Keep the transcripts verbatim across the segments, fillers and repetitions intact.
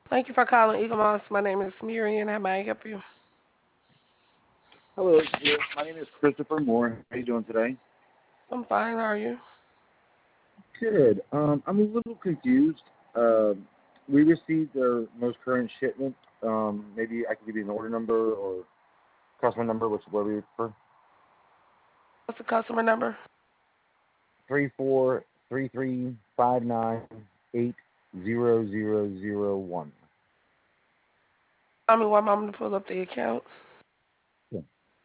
Thank you for calling Eagle Moss. My name is Miriam. How may I help you? Hello, yes, my name is Christopher Moore. How are you doing today? I'm fine. How are you? Good. Um, I'm a little confused. Um, we received our most current shipment. Um, maybe I can give you an order number or customer number, which is what we prefer. What's the customer number? Three four three three five nine eight zero zero zero one. Tell me one moment to pull up the account. Yeah.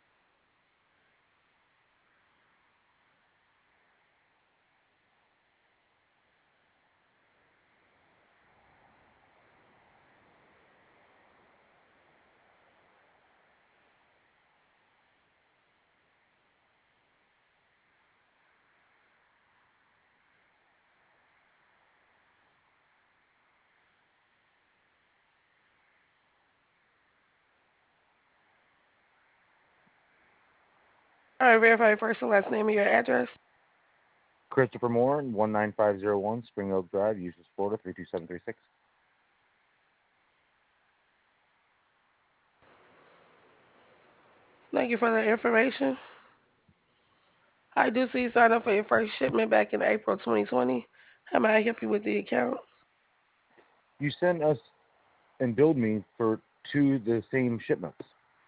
All right, verify your first and last name and your address. Christopher Moore, one nine five zero one Spring Oak Drive, Eustis, Florida three two seven three six. Thank you for the information. I do see you signed up for your first shipment back in April twenty twenty. How may I help you with the account? You sent us and billed me for two the same shipments.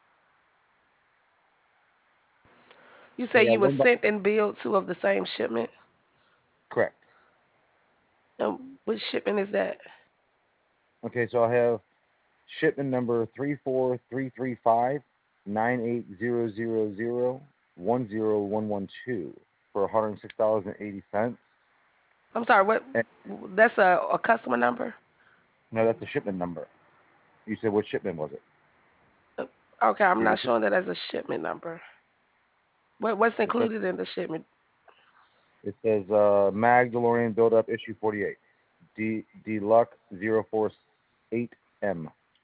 You say We you have were one. sent and billed two of the same shipment. Correct. And which shipment is that? Okay, so I have shipment number three four three three five nine eight zero zero zero one zero one one two for one hundred six dollars and eighty cents. I'm sorry. What? And That's a, a customer number. no, that's the shipment number. You said what shipment was it? Okay, I'm Is not it showing that as a shipment number. What what's it says included in the shipment? it says uh, Mag DeLorean build up issue forty eight D Deluxe zero four eight M.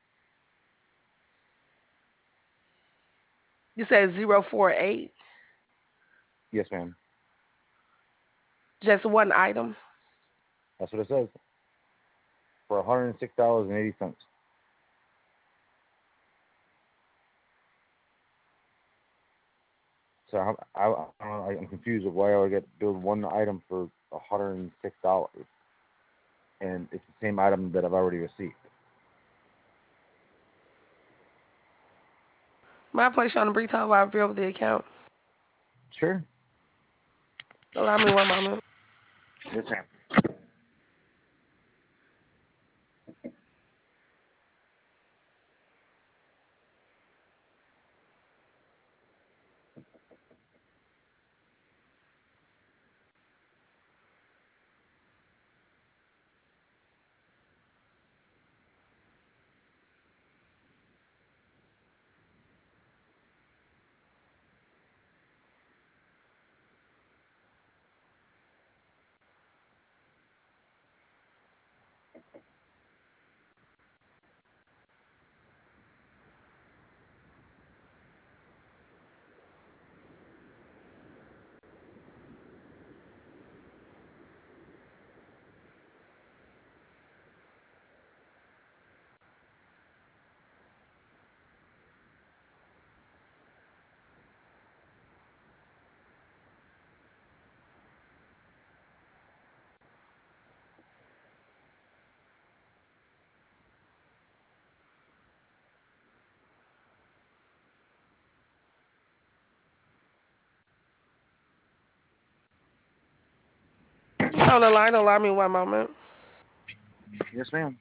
You said zero four eight. Yes, ma'am. Just one item. That's what it says for one hundred six dollars and eighty cents. So I, I, I don't know, I'm confused of why I would get billed one item for one hundred six dollars, and it's the same item that I've already received. My place you on the brief time while I build the account. Sure. Allow me one moment. Yes, ma'am. On the line, allow me one moment. Yes, ma'am.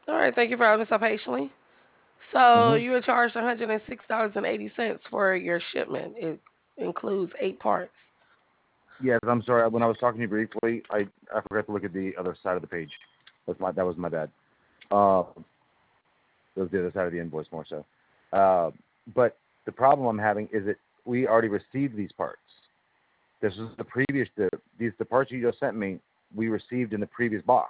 All right, thank you for holding so patiently. So Mm-hmm. you were charged one hundred six dollars and eighty cents for your shipment. It includes eight parts. Yes, I'm sorry. When I was talking to you briefly, I I forgot to look at the other side of the page. That's my that was my bad. Uh, it was the other side of the invoice more so. Uh, but the problem I'm having is that we already received these parts. This is the previous the these the parts you just sent me. We received in the previous box.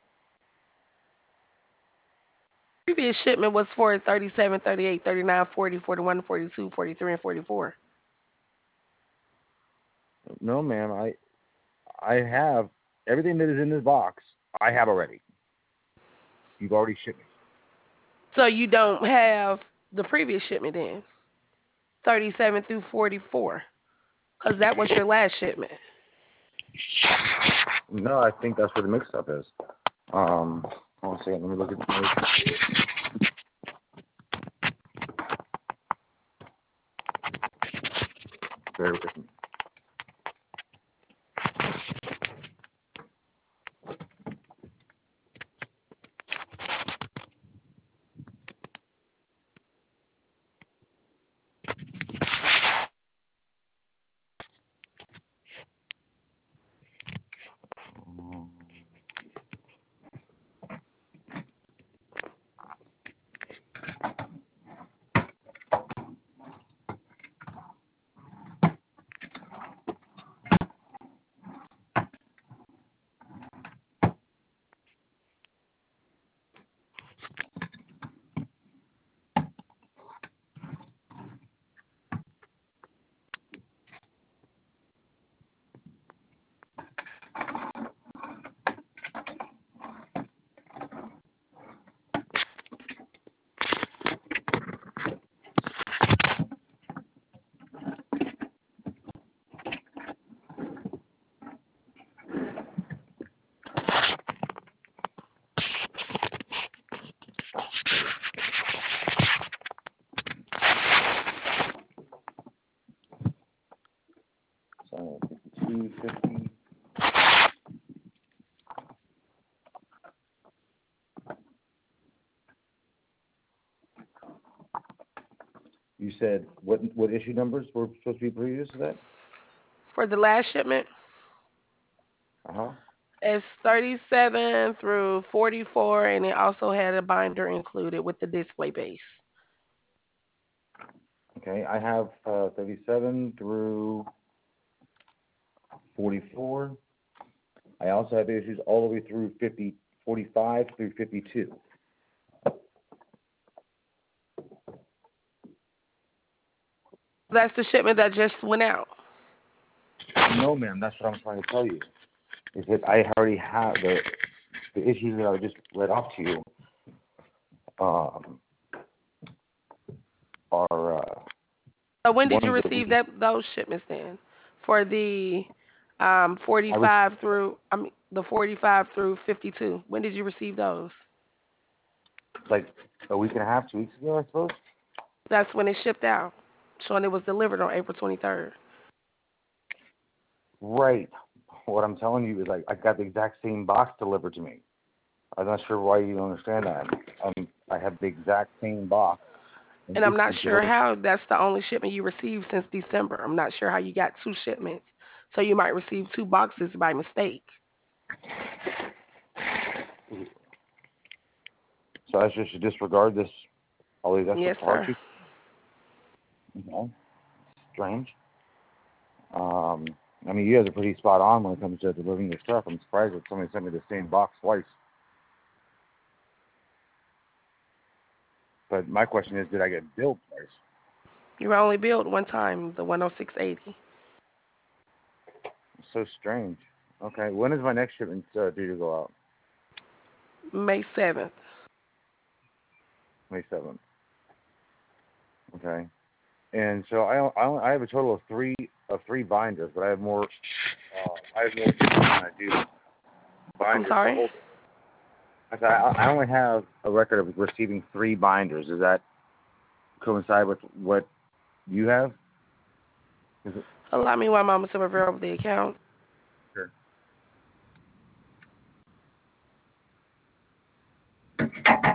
Previous shipment was for thirty-seven, thirty-eight, thirty-nine, forty, forty-one, forty-two, forty-three, and forty-four. No, ma'am. I I have everything that is in this box. I have already. You've already shipped me. So you don't have the previous shipment then, thirty-seven through forty-four, because that was your last shipment. No, I think that's where the mix-up is. Um, hold on a second. Let me look at the notes. Bear with me. So fifty-two, fifty. You said what what issue numbers were supposed to be previous to that? For the last shipment, Uh huh. it's thirty-seven through forty-four, and it also had a binder included with the display base. Okay, I have uh, thirty-seven through forty-four. I also have issues all the way through fifty, forty-five through fifty-two. That's the shipment that just went out. No, ma'am, that's what I'm trying to tell you. Is that I already have the the issues that I just read off to you. Um, are uh, So when did you ones that receive we that those shipments then? For the um, I was forty-five through I mean the forty-five through fifty-two. When did you receive those? like a week and a half, two weeks ago, I suppose. That's when it shipped out, showing it was delivered on April twenty-third. Right. What I'm telling you is like I got the exact same box delivered to me. I'm not sure why you don't understand that. Um, I have the exact same box and And I'm not issues sure delivered. how that's the only shipment you received since December. I'm not sure how you got two shipments. So you might receive two boxes by mistake. So I should disregard this all these extra Yes, parts. sir. You, know, strange. Um, I mean, you guys are pretty spot on when it comes to delivering your stuff. I'm surprised that somebody sent me the same box twice. But my question is, did I get billed twice? You were only billed one time, the one oh six eighty. It's so strange. Okay, when is my next shipment uh, due to go out? May seventh. May seventh. Okay. And so I I, I have a total of three of three binders, but I have more uh, I have more issues than I do I'm binders to sorry. hold. I said I, I only have a record of receiving three binders. Does that coincide with what you have? Is it, Allow me one moment to review over the account. sure.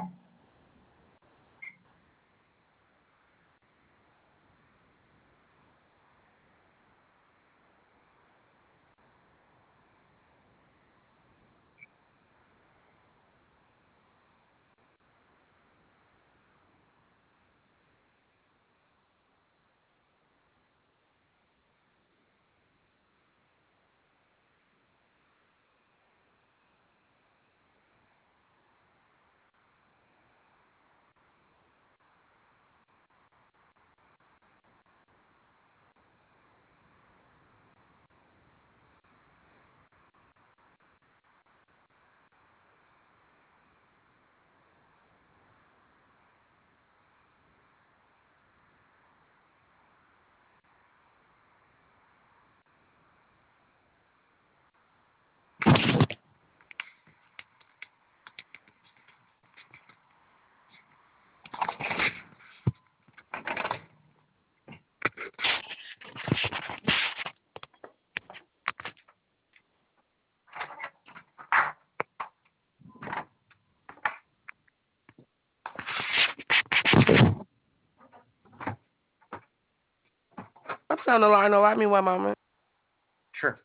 Stay on the line. Allow me one moment. Sure.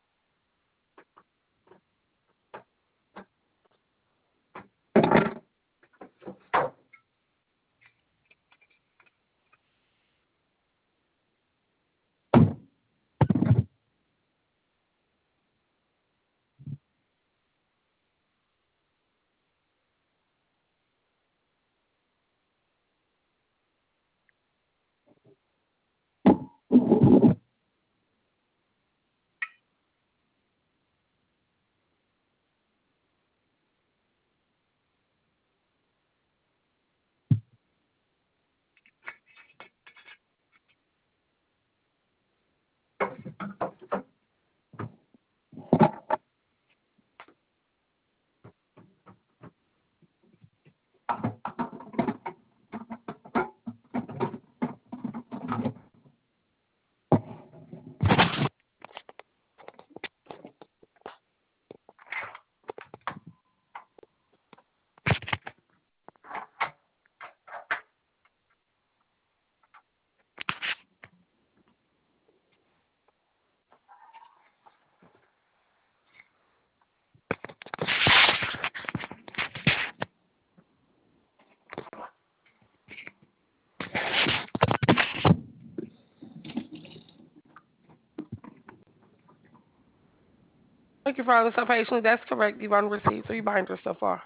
Thank you for all this so patiently. That's correct. You've only received three binders so far.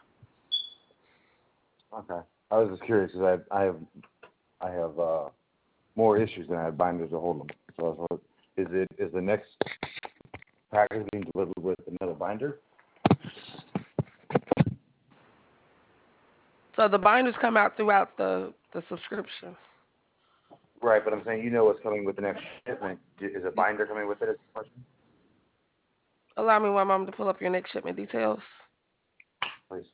Okay. I was just curious because I I have I have uh, more issues than I have binders to hold them. So I was like, is it is the next package being delivered with another binder? So the binders come out throughout the, the subscription. Right, but I'm saying you know what's coming with the next shipment. Is a binder coming with it? Is the question? Allow me one moment to pull up your next shipment details. Please.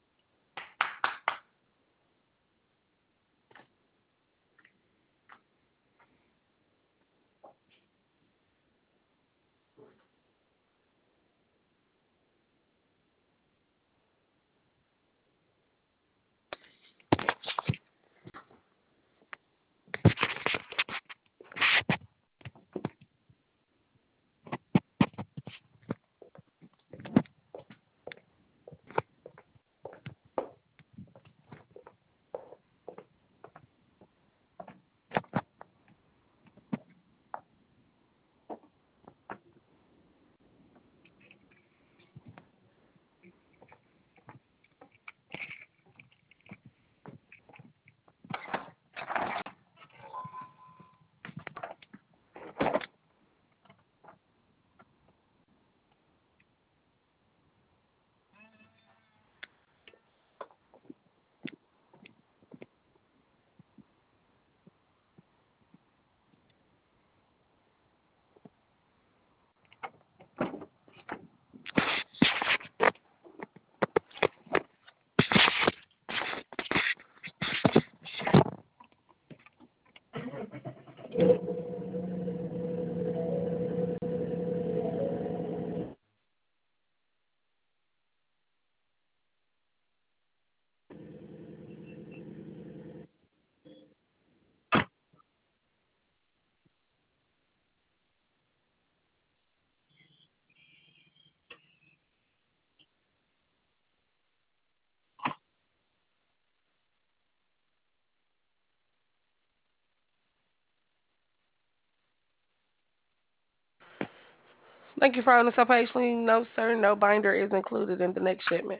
Thank you for holding so patiently. No, sir, no binder is included in the next shipment.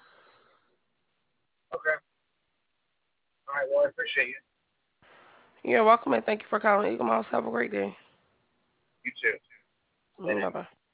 Okay. All right. Well, I appreciate you. You're welcome and thank you for calling Eagle Mouse. Have a great day. You too. Bye bye.